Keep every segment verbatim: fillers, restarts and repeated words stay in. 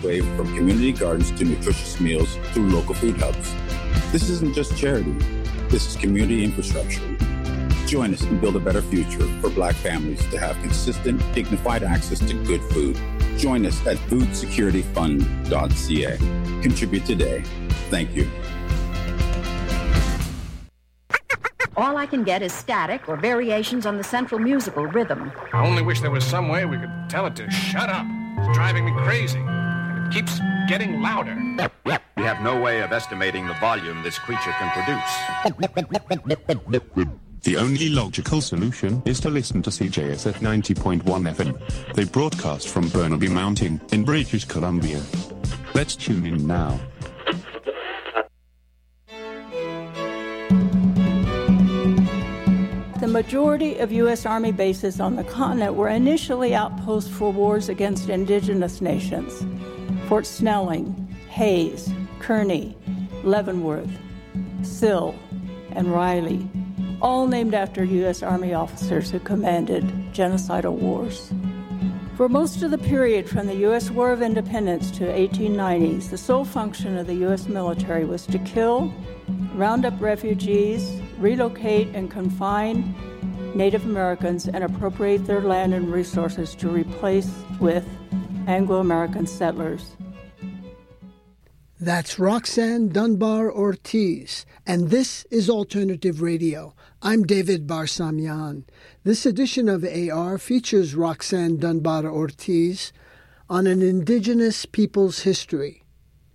wave from community gardens to nutritious meals through local food hubs. This isn't just charity. This is community infrastructure. Join us and build a better future for Black families to have consistent, dignified access to good food. Join us at food security fund dot c a. Contribute today. Thank you. All I can get is static or variations on the central musical rhythm. I only wish there was some way we could tell it to shut up. It's driving me crazy. And it keeps getting louder. We have no way of estimating the volume this creature can produce. The only logical solution is to listen to C J S at ninety point one F M. They broadcast from Burnaby Mountain in British Columbia. Let's tune in now. The majority of U S Army bases on the continent were initially outposts for wars against indigenous nations. Fort Snelling, Hayes, Kearney, Leavenworth, Sill, and Riley, all named after U S Army officers who commanded genocidal wars. For most of the period from the U S War of Independence to eighteen nineties, the sole function of the U S military was to kill, round up refugees, relocate and confine Native Americans, and appropriate their land and resources to replace with Anglo-American settlers. That's Roxanne Dunbar Ortiz, and this is Alternative Radio. I'm David Barsamian. This edition of A R features Roxanne Dunbar Ortiz on an indigenous people's history.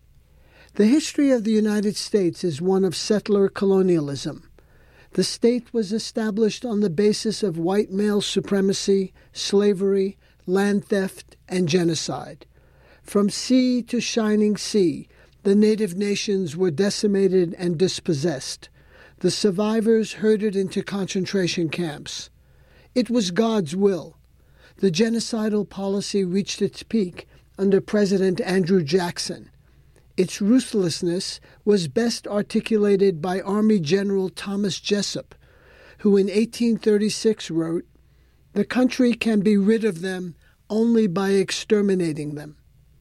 The history of the United States is one of settler colonialism. The state was established on the basis of white male supremacy, slavery, land theft, and genocide. From sea to shining sea, the native nations were decimated and dispossessed. The survivors herded into concentration camps. It was God's will. The genocidal policy reached its peak under President Andrew Jackson. Its ruthlessness was best articulated by Army General Thomas Jessup, who in eighteen thirty-six wrote, "The country can be rid of them only by exterminating them."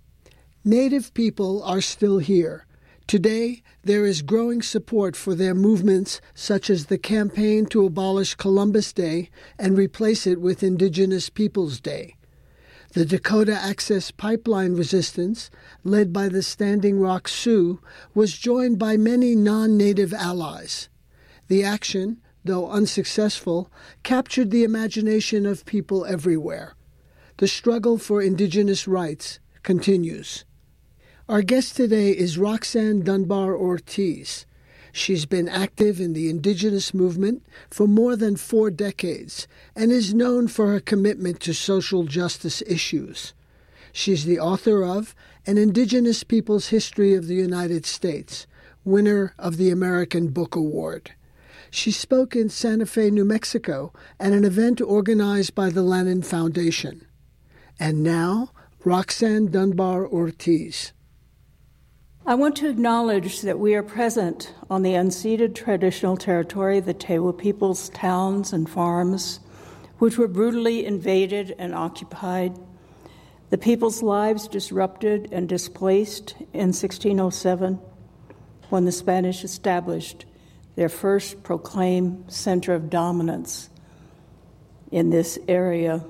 Native people are still here. Today, there is growing support for their movements such as the campaign to abolish Columbus Day and replace it with Indigenous Peoples Day. The Dakota Access Pipeline resistance, led by the Standing Rock Sioux, was joined by many non-native allies. The action, though unsuccessful, captured the imagination of people everywhere. The struggle for indigenous rights continues. Our guest today is Roxanne Dunbar Ortiz. She's been active in the indigenous movement for more than four decades and is known for her commitment to social justice issues. She's the author of An Indigenous People's History of the United States, winner of the American Book Award. She spoke in Santa Fe, New Mexico, at an event organized by the Lannan Foundation. And now, Roxanne Dunbar Ortiz. I want to acknowledge that we are present on the unceded traditional territory of the Tewa people's towns and farms, which were brutally invaded and occupied, the people's lives disrupted and displaced in sixteen oh seven, when the Spanish established their first proclaimed center of dominance in this area.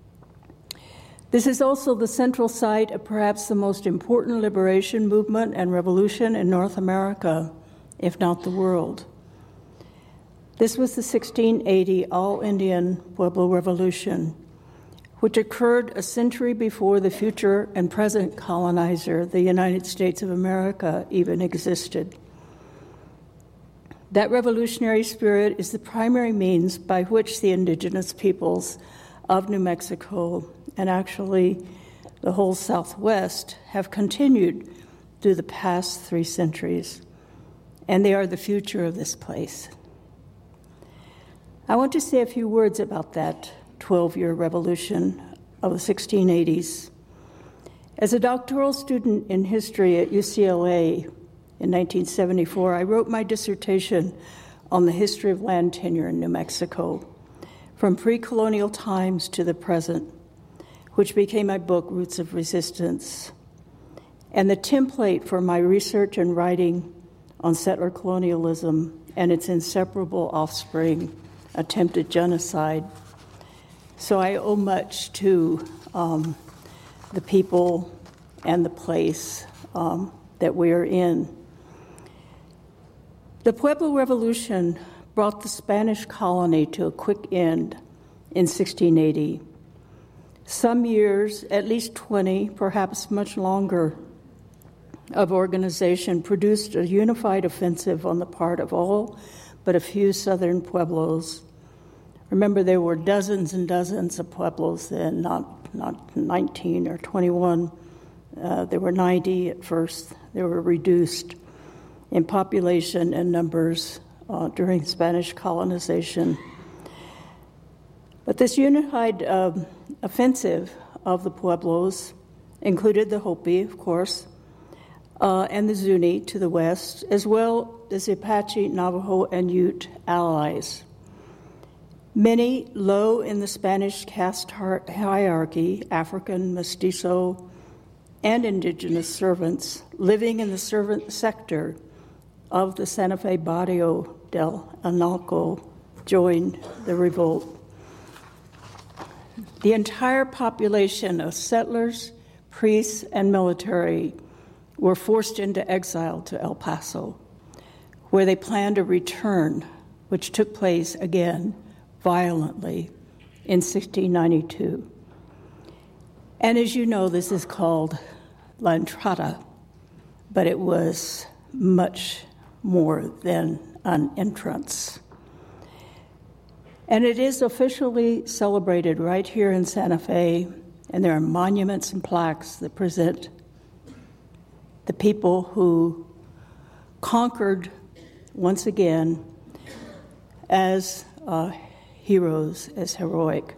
This is also the central site of perhaps the most important liberation movement and revolution in North America, if not the world. This was the sixteen eighty All-Indian Pueblo Revolution, which occurred a century before the future and present colonizer, the United States of America, even existed. That revolutionary spirit is the primary means by which the indigenous peoples of New Mexico and actually the whole Southwest have continued through the past three centuries, and they are the future of this place. I want to say a few words about that twelve-year revolution of the sixteen eighties. As a doctoral student in history at U C L A in nineteen seventy-four, I wrote my dissertation on the history of land tenure in New Mexico, from pre-colonial times to the present, which became my book, Roots of Resistance. and the template for my research and writing on settler colonialism and its inseparable offspring, attempted genocide. So I owe much to um, the people and the place um, that we are in. The Pueblo Revolution brought the Spanish colony to a quick end in sixteen eighty. Some years, at least twenty, perhaps much longer, of organization produced a unified offensive on the part of all but a few southern pueblos. Remember, there were dozens and dozens of pueblos then, not, not nineteen or twenty-one. Uh, there were ninety at first. They were reduced in population and numbers uh, during Spanish colonization. But this unified uh, offensive of the Pueblos included the Hopi, of course, uh, and the Zuni to the west, as well as the Apache, Navajo, and Ute allies. Many low in the Spanish caste hierarchy, African, mestizo, and indigenous servants living in the servant sector of the Santa Fe Barrio del Analco joined the revolt. The entire population of settlers, priests, and military were forced into exile to El Paso, where they planned a return, which took place again violently in sixteen ninety-two. And as you know, this is called La Entrada, but it was much more than an entrance. And it is officially celebrated right here in Santa Fe, and there are monuments and plaques that present the people who conquered once again as uh, heroes, as heroic.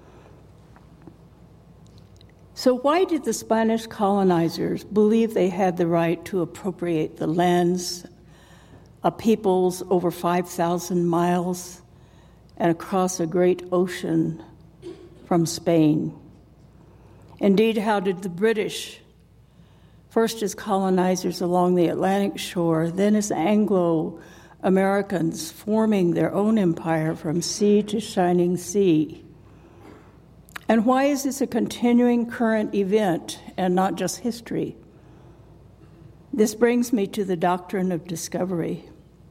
So why did the Spanish colonizers believe they had the right to appropriate the lands of peoples over five thousand miles and across a great ocean from Spain? Indeed, how did the British, first as colonizers along the Atlantic shore, then as Anglo-Americans forming their own empire from sea to shining sea? And why is this a continuing current event and not just history? This brings me to the doctrine of discovery.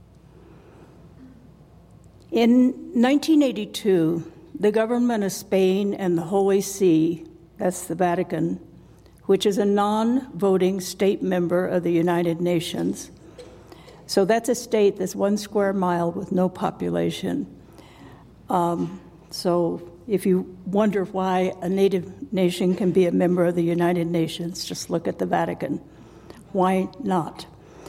In nineteen eighty-two, the government of Spain and the Holy See, that's the Vatican, which is a non-voting state member of the United Nations, so that's a state that's one square mile with no population. Um, so if you wonder why a native nation can be a member of the United Nations, just look at the Vatican. Why not?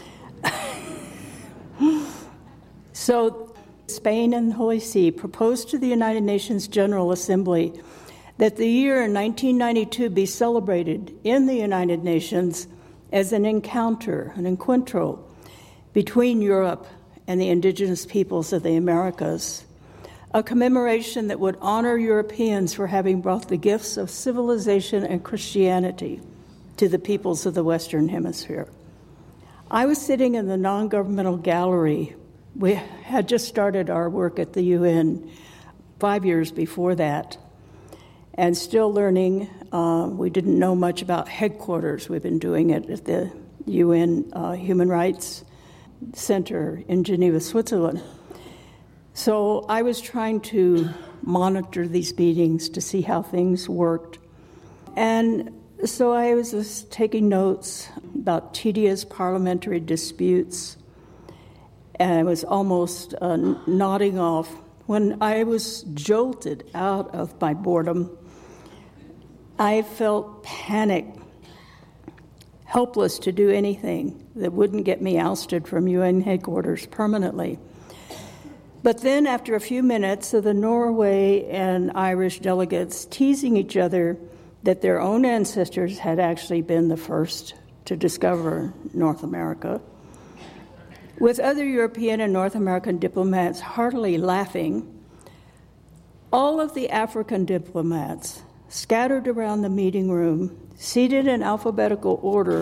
So Spain and the Holy See proposed to the United Nations General Assembly that the year nineteen ninety-two be celebrated in the United Nations as an encounter, an encuentro, between Europe and the indigenous peoples of the Americas, a commemoration that would honor Europeans for having brought the gifts of civilization and Christianity to the peoples of the Western Hemisphere. I was sitting in the non-governmental gallery. We had just started our work at the U N five years before that, and still learning. Uh, we didn't know much about headquarters. We've been doing it at the U N uh, Human Rights Center in Geneva, Switzerland. So I was trying to monitor these meetings to see how things worked. And so I was just taking notes about tedious parliamentary disputes, and I was almost uh, nodding off when I was jolted out of my boredom. I felt panic, helpless to do anything that wouldn't get me ousted from U N headquarters permanently. But then after a few minutes of the Norway and Irish delegates teasing each other that their own ancestors had actually been the first to discover North America, with other European and North American diplomats heartily laughing, all of the African diplomats scattered around the meeting room, seated in alphabetical order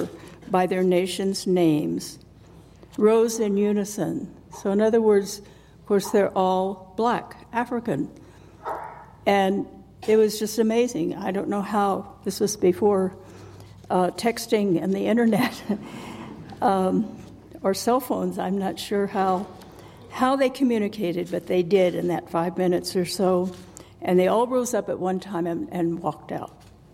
by their nation's names rose in unison. So in other words, of course, they're all black, African. And it was just amazing. I don't know how, this was before uh, texting and the internet um, or cell phones. I'm not sure how how they communicated, but they did in that five minutes or so. And they all rose up at one time and, and walked out.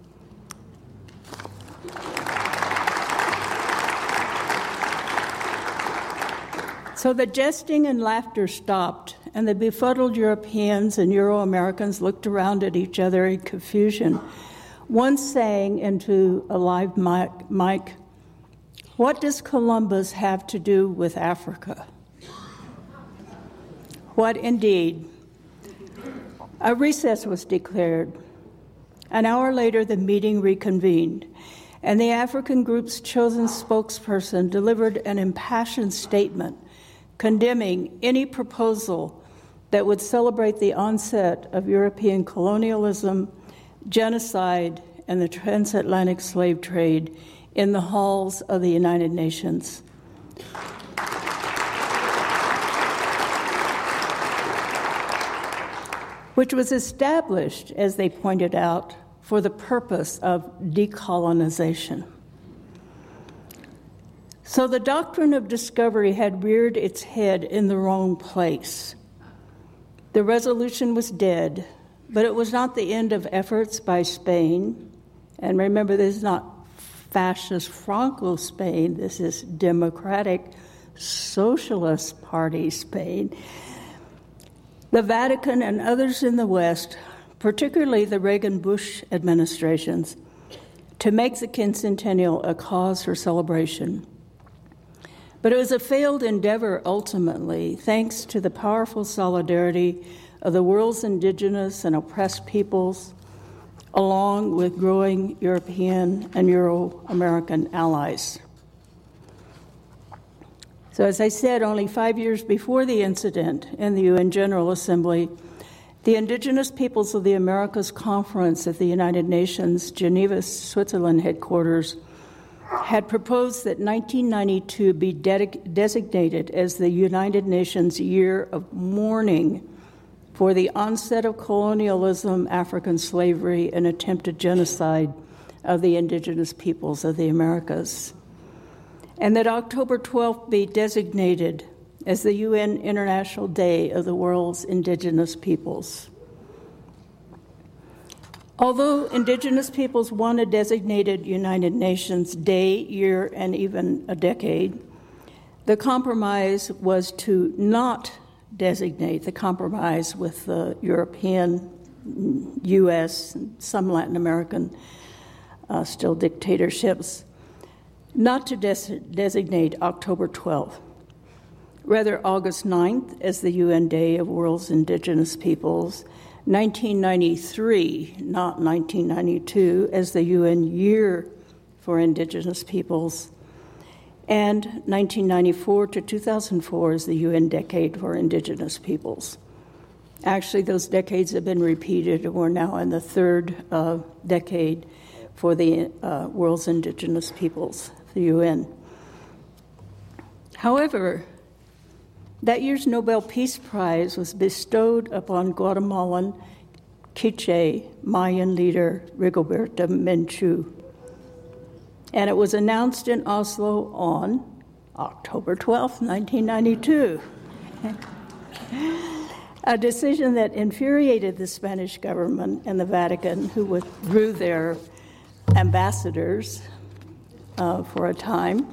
So the jesting and laughter stopped, and the befuddled Europeans and Euro-Americans looked around at each other in confusion. One sang into a live mic, mic, "What does Columbus have to do with Africa?" What indeed? A recess was declared. An hour later, the meeting reconvened, and the African group's chosen spokesperson delivered an impassioned statement condemning any proposal that would celebrate the onset of European colonialism, genocide, and the transatlantic slave trade in the halls of the United Nations. Which was established, as they pointed out, for the purpose of decolonization. So the doctrine of discovery had reared its head in the wrong place. The resolution was dead, but it was not the end of efforts by Spain. And remember, this is not fascist Franco Spain, this is Democratic Socialist Party Spain. The Vatican and others in the West, particularly the Reagan-Bush administrations, to make the quincentennial a cause for celebration. But it was a failed endeavor ultimately, thanks to the powerful solidarity of the world's indigenous and oppressed peoples, along with growing European and Euro-American allies. So as I said, only five years before the incident in the U N General Assembly, the Indigenous Peoples of the Americas Conference at the United Nations, Geneva, Switzerland headquarters, had proposed that nineteen ninety-two be de- designated as the United Nations Year of Mourning for the onset of colonialism, African slavery, and attempted genocide of the indigenous peoples of the Americas. And that October twelfth be designated as the U N International Day of the world's indigenous peoples. Although indigenous peoples won a designated United Nations day, year, and even a decade, the compromise was to not designate, the compromise with the European, U S, and some Latin American uh, still dictatorships, not to des- designate October twelfth, rather August ninth as the U N Day of World's Indigenous Peoples, nineteen ninety-three, not nineteen ninety-two, as the U N Year for Indigenous Peoples, and nineteen ninety-four to two thousand four as the U N Decade for Indigenous Peoples. Actually, those decades have been repeated, and we're now in the third uh, decade for the uh, world's indigenous peoples, the U N. However, that year's Nobel Peace Prize was bestowed upon Guatemalan Quiche Mayan leader Rigoberta Menchú, and it was announced in Oslo on October twelfth, nineteen ninety-two. A decision that infuriated the Spanish government and the Vatican, who withdrew their ambassadors uh, for a time.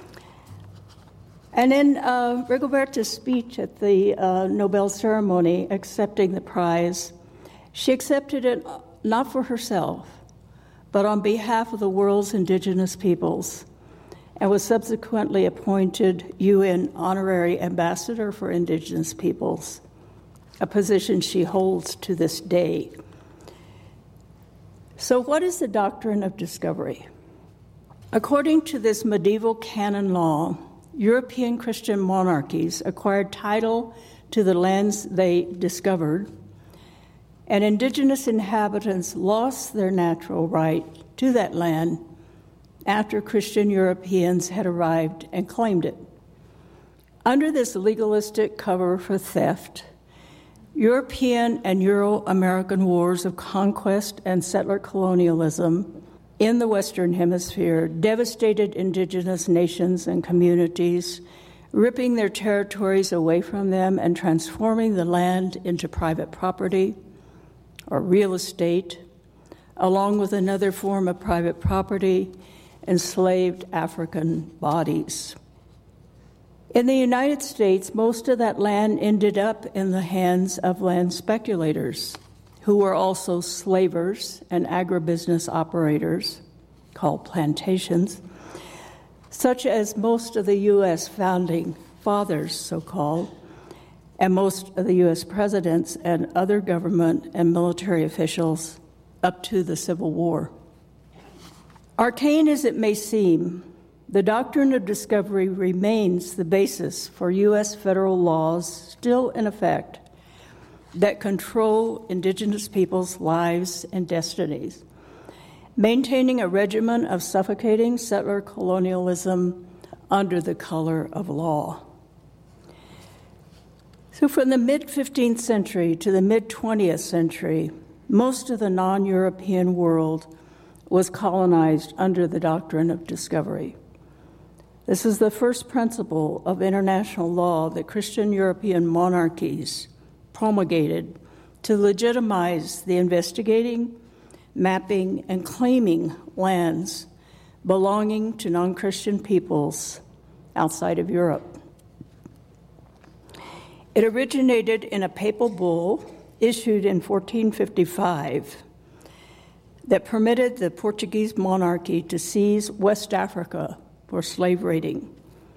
And in uh, Rigoberta's speech at the uh, Nobel ceremony accepting the prize, she accepted it not for herself, but on behalf of the world's indigenous peoples, and was subsequently appointed U N Honorary Ambassador for Indigenous Peoples, a position she holds to this day. So what is the doctrine of discovery? According to this medieval canon law, European Christian monarchies acquired title to the lands they discovered, and indigenous inhabitants lost their natural right to that land after Christian Europeans had arrived and claimed it. Under this legalistic cover for theft, European and Euro-American wars of conquest and settler colonialism in the Western Hemisphere devastated indigenous nations and communities, ripping their territories away from them and transforming the land into private property or real estate, along with another form of private property, enslaved African bodies. In the United States, most of that land ended up in the hands of land speculators, who were also slavers and agribusiness operators, called plantations, such as most of the U S founding fathers, so-called, and most of the U S presidents and other government and military officials up to the Civil War. Arcane as it may seem, the doctrine of discovery remains the basis for U S federal laws still in effect that control indigenous peoples' lives and destinies, maintaining a regimen of suffocating settler colonialism under the color of law. So from the mid-fifteenth century to the mid-twentieth century, most of the non-European world was colonized under the doctrine of discovery. This is the first principle of international law that Christian European monarchies promulgated to legitimize the investigating, mapping, and claiming lands belonging to non-Christian peoples outside of Europe. It originated in a papal bull issued in fourteen fifty-five that permitted the Portuguese monarchy to seize West Africa for slave raiding.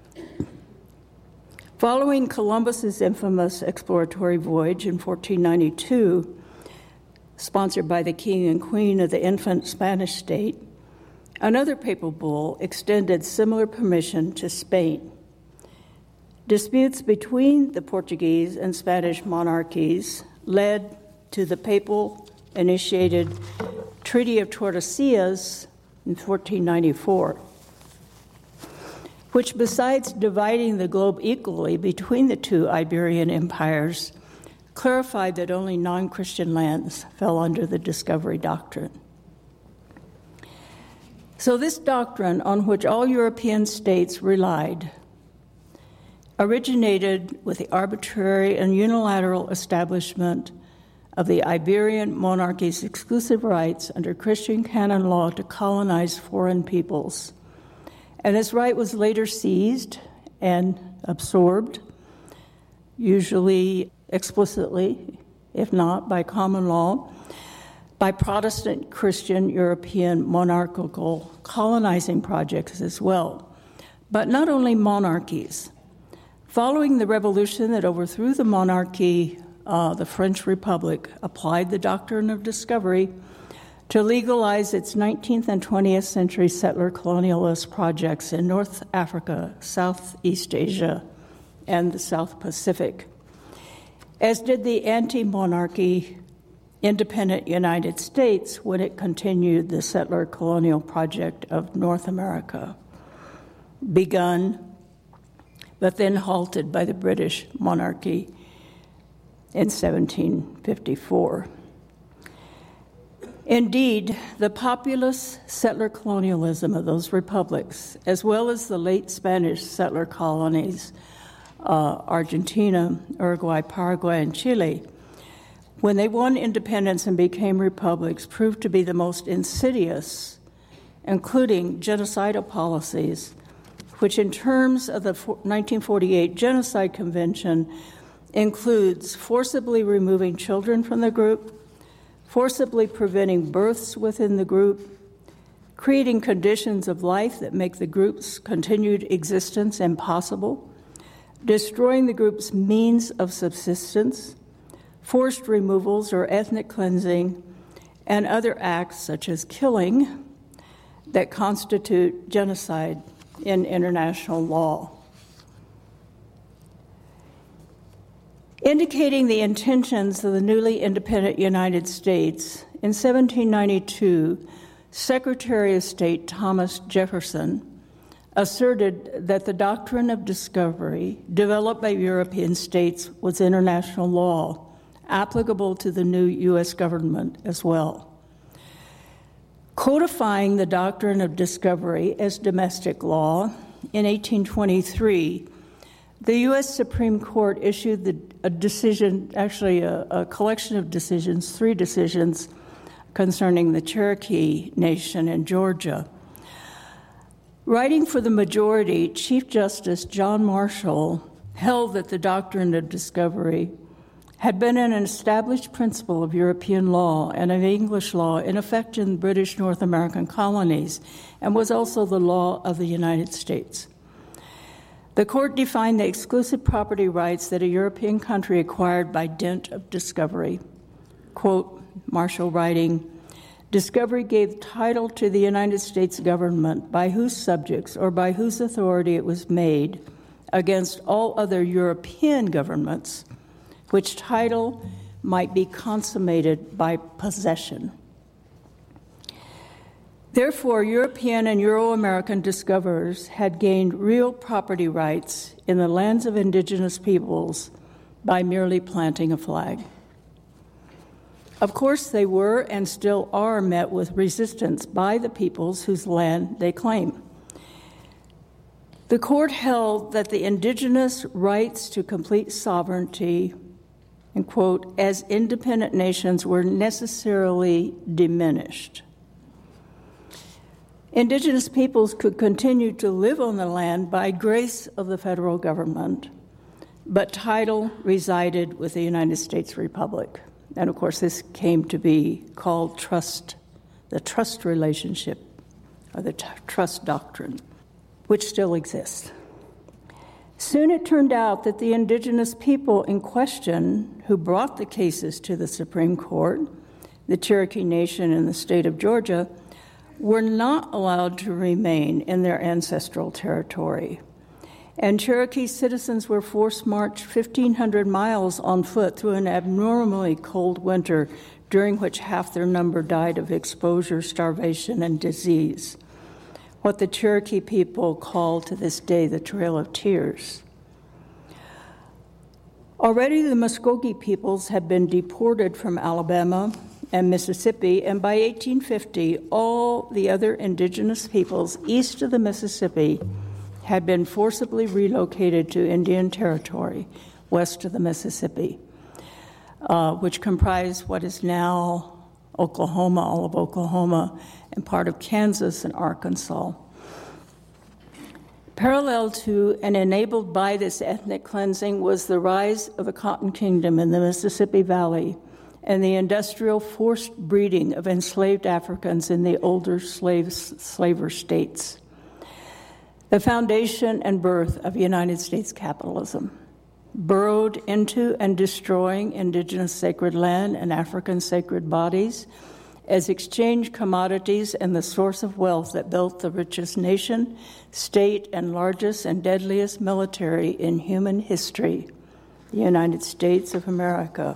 Following Columbus's infamous exploratory voyage in fourteen ninety-two, sponsored by the King and Queen of the infant Spanish state, another papal bull extended similar permission to Spain. Disputes between the Portuguese and Spanish monarchies led to the papal-initiated Treaty of Tordesillas in fourteen ninety-four, which, besides dividing the globe equally between the two Iberian empires, clarified that only non-Christian lands fell under the discovery doctrine. So this doctrine, on which all European states relied, originated with the arbitrary and unilateral establishment of the Iberian monarchy's exclusive rights under Christian canon law to colonize foreign peoples. And this right was later seized and absorbed, usually explicitly, if not by common law, by Protestant Christian European monarchical colonizing projects as well. But not only monarchies. Following the revolution that overthrew the monarchy, uh, the French Republic applied the doctrine of discovery to legalize its nineteenth and twentieth century settler colonialist projects in North Africa, Southeast Asia, and the South Pacific, as did the anti-monarchy independent United States when it continued the settler colonial project of North America, begun but then halted by the British monarchy in seventeen fifty-four. Indeed, the populous settler colonialism of those republics, as well as the late Spanish settler colonies, uh, Argentina, Uruguay, Paraguay, and Chile, when they won independence and became republics, proved to be the most insidious, including genocidal policies, which in terms of the nineteen forty-eight Genocide Convention includes forcibly removing children from the group, forcibly preventing births within the group, creating conditions of life that make the group's continued existence impossible, destroying the group's means of subsistence, forced removals or ethnic cleansing, and other acts such as killing that constitute genocide in international law. Indicating the intentions of the newly independent United States, in seventeen ninety-two, Secretary of State Thomas Jefferson asserted that the doctrine of discovery developed by European states was international law, applicable to the new U S government as well. Codifying the doctrine of discovery as domestic law, in eighteen twenty-three, the U S Supreme Court issued the, a decision, actually a, a collection of decisions, three decisions, concerning the Cherokee Nation in Georgia. Writing for the majority, Chief Justice John Marshall held that the doctrine of discovery had been an established principle of European law and of English law in effect in British North American colonies, and was also the law of the United States. The court defined the exclusive property rights that a European country acquired by dint of discovery. Quote, Marshall writing, "Discovery gave title to the United States government by whose subjects or by whose authority it was made against all other European governments, which title might be consummated by possession." Therefore, European and Euro-American discoverers had gained real property rights in the lands of indigenous peoples by merely planting a flag. Of course, they were and still are met with resistance by the peoples whose land they claim. The court held that the indigenous rights to complete sovereignty, and quote, as independent nations were necessarily diminished. Indigenous peoples could continue to live on the land by grace of the federal government, but title resided with the United States Republic. And of course, this came to be called trust, the trust relationship, or the t- trust doctrine, which still exists. Soon it turned out that the indigenous people in question who brought the cases to the Supreme Court, the Cherokee Nation in the state of Georgia, were not allowed to remain in their ancestral territory. And Cherokee citizens were forced to march fifteen hundred miles on foot through an abnormally cold winter, during which half their number died of exposure, starvation, and disease, what the Cherokee people call to this day the Trail of Tears. Already the Muskogee peoples had been deported from Alabama and Mississippi, and by eighteen fifty, all the other indigenous peoples east of the Mississippi had been forcibly relocated to Indian Territory, west of the Mississippi, uh, which comprised what is now Oklahoma, all of Oklahoma, and part of Kansas and Arkansas. Parallel to and enabled by this ethnic cleansing was the rise of the Cotton Kingdom in the Mississippi Valley and the industrial forced breeding of enslaved Africans in the older slave, slaver states. The foundation and birth of United States capitalism, burrowed into and destroying indigenous sacred land and African sacred bodies as exchange commodities and the source of wealth that built the richest nation, state, and largest and deadliest military in human history, the United States of America.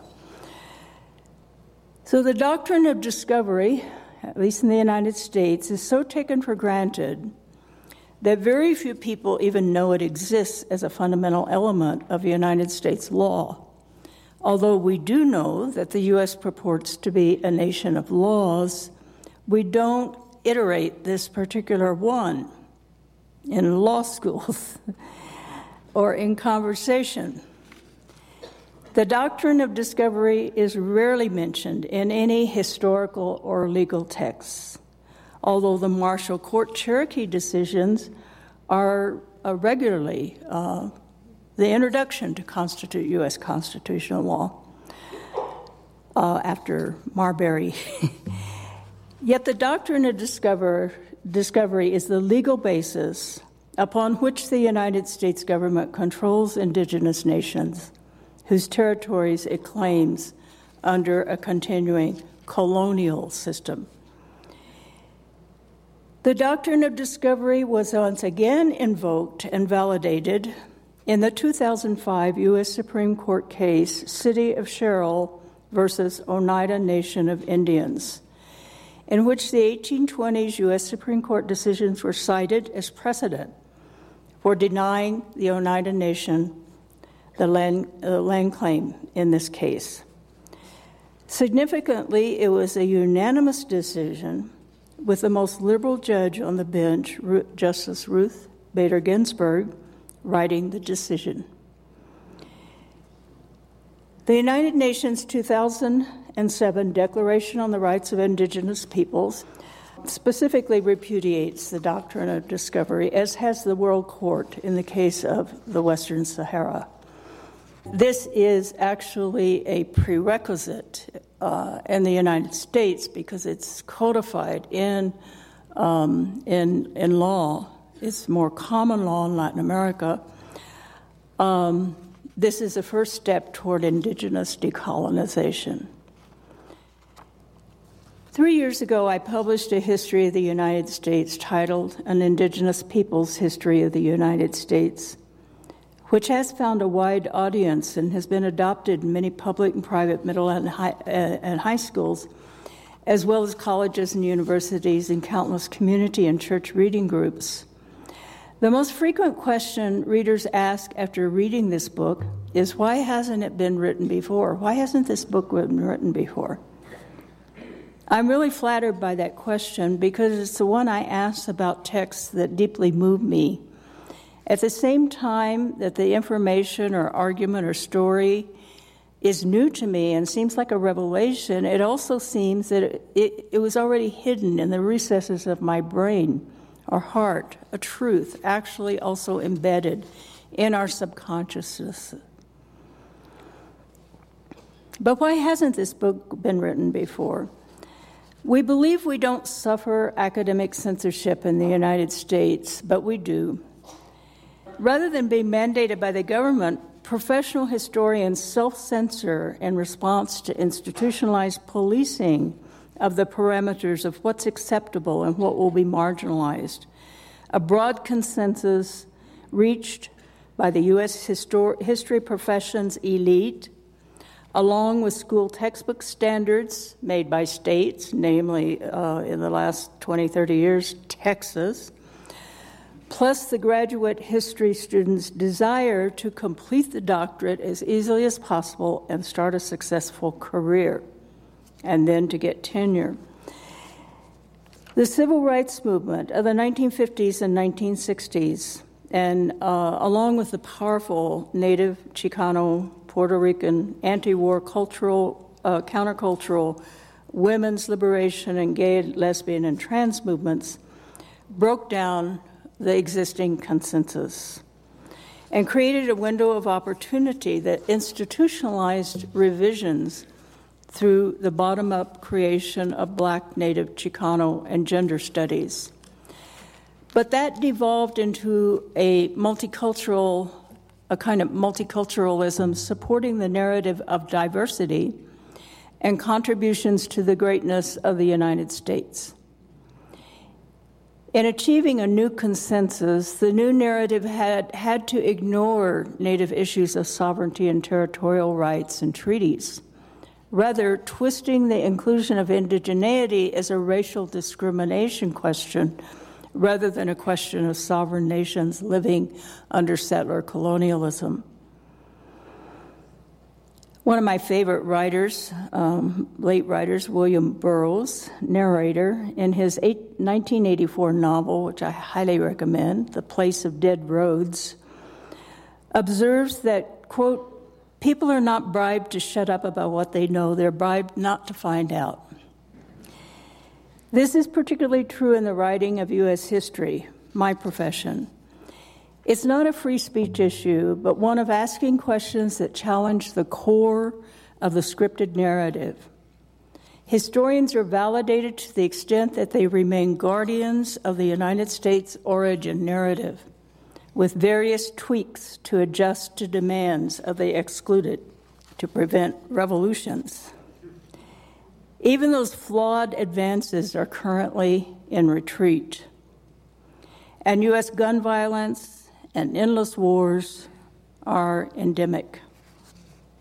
So the doctrine of discovery, at least in the United States, is so taken for granted that very few people even know it exists as a fundamental element of United States law. Although we do know that the U S purports to be a nation of laws, we don't iterate this particular one in law schools or in conversation. The doctrine of discovery is rarely mentioned in any historical or legal texts, although the Marshall Court Cherokee decisions are uh, regularly uh, the introduction to constitute U S constitutional law uh, after Marbury. Yet the doctrine of discover, discovery is the legal basis upon which the United States government controls indigenous nations whose territories it claims under a continuing colonial system. The doctrine of discovery was once again invoked and validated in the two thousand five U S Supreme Court case, City of Sherrill versus Oneida Nation of Indians. in which the eighteen twenties U S Supreme Court decisions were cited as precedent for denying the Oneida Nation the land, uh, land claim in this case. Significantly, it was a unanimous decision with the most liberal judge on the bench, Justice Ruth Bader Ginsburg, writing the decision. The United Nations two thousand seven Declaration on the Rights of Indigenous Peoples specifically repudiates the doctrine of discovery, as has the World Court in the case of the Western Sahara. This is actually a prerequisite uh, in the United States because it's codified in, um, in, in law. It's more common law in Latin America. Um, this is the first step toward indigenous decolonization. Three years ago, I published a history of the United States titled An Indigenous Peoples History of the United States, which has found a wide audience and has been adopted in many public and private middle and high, uh, and high schools, as well as colleges and universities and countless community and church reading groups. The most frequent question readers ask after reading this book is, why hasn't it been written before? Why hasn't this book been written before? I'm really flattered by that question because it's the one I ask about texts that deeply move me. At the same time that the information or argument or story is new to me and seems like a revelation, it also seems that it, it, it was already hidden in the recesses of my brain or heart, a truth actually also embedded in our subconsciousness. But why hasn't this book been written before? We believe we don't suffer academic censorship in the United States, but we do. Rather than being mandated by the government, professional historians self-censor in response to institutionalized policing of the parameters of what's acceptable and what will be marginalized. A broad consensus reached by the U S histor- history profession's elite, along with school textbook standards made by states, namely uh, in the last twenty, thirty years, Texas, plus the graduate history students' desire to complete the doctorate as easily as possible and start a successful career, and then to get tenure. The civil rights movement of the nineteen fifties and nineteen sixties, and uh, along with the powerful Native, Chicano, Puerto Rican, anti-war cultural, uh, countercultural, women's liberation, and gay, lesbian, and trans movements, broke down the existing consensus and created a window of opportunity that institutionalized revisions through the bottom-up creation of Black, Native, Chicano, and gender studies. But that devolved into a multicultural, a kind of multiculturalism supporting the narrative of diversity and contributions to the greatness of the United States. In achieving a new consensus, the new narrative had, had to ignore Native issues of sovereignty and territorial rights and treaties, rather twisting the inclusion of indigeneity as a racial discrimination question rather than a question of sovereign nations living under settler colonialism. One of my favorite writers, um, late writers, William Burroughs, narrator, in his eight, nineteen eighty-four novel, which I highly recommend, The Place of Dead Roads, observes that, quote, people are not bribed to shut up about what they know, they're bribed not to find out. This is particularly true in the writing of U S history, my profession. It's not a free speech issue, but one of asking questions that challenge the core of the scripted narrative. Historians are validated to the extent that they remain guardians of the United States origin narrative, with various tweaks to adjust to demands of the excluded to prevent revolutions. Even those flawed advances are currently in retreat. And U S gun violence and endless wars are endemic.